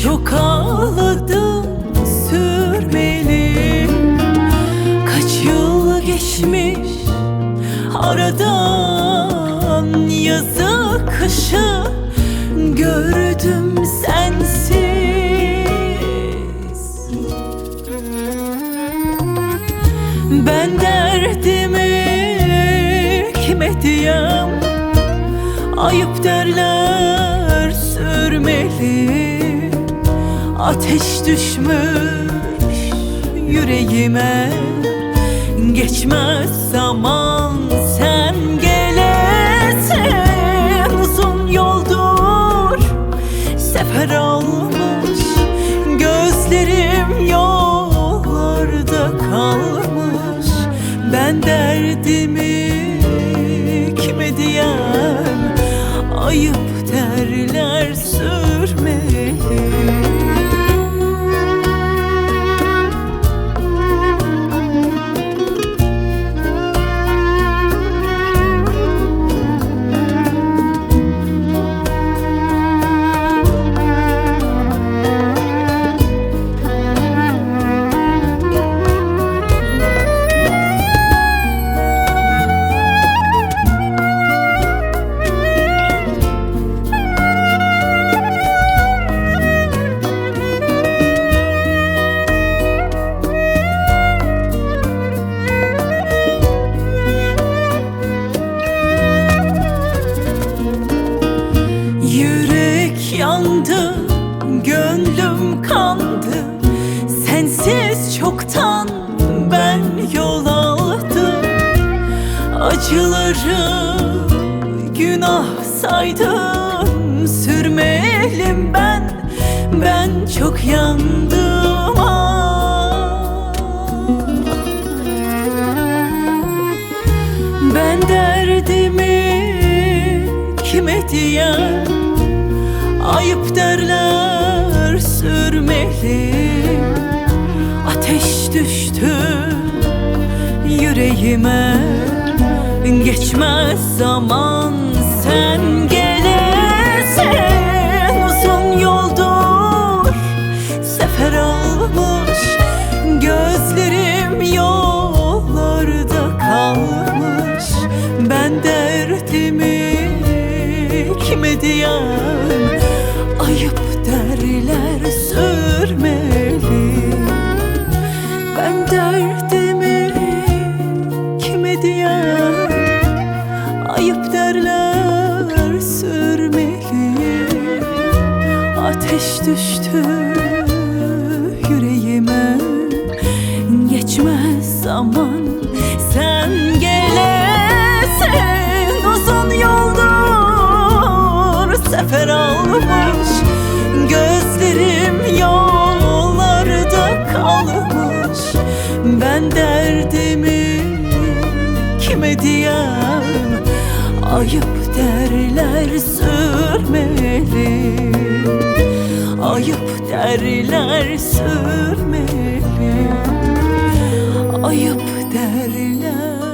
Çok ağladım sürmeli. Kaç yıl geçmiş aradan, yazı kışı gördüm sensiz. Ben derdimi kime diyem, ayıp derler sürmeli. Ateş düşmüş yüreğime, geçmez zaman sen gelesin. Uzun yoldur sefer almış, gözlerim yollarda kalmış. Ben derdimi kime diyem, ayıp derler sürmeli. Yürek yandı, gönlüm kandı, sensiz çoktan ben yol aldım. Acıları günah saydım, sürmeyelim ben çok yandım. Ben derdimi kime diyem, ayıp derler sürmeli. Ateş düştü yüreğime, geçmez zaman sen gelesin. Uzun yoldur sefer almış, gözlerim yollarda kalmış. Ben derdimi kime diyem, ayıp derler sürmeli. Ben derdimi kime diyem, ayıp derler sürmeli. Ateş düştü yüreğime, geçmez zaman sen gelesin. Uzun yoldur sefer almış, gözlerim yollarda kalmış. Ben derdimi kime diyem, ayıp derler sürmeli. Ayıp derler sürmeli. Ayıp derler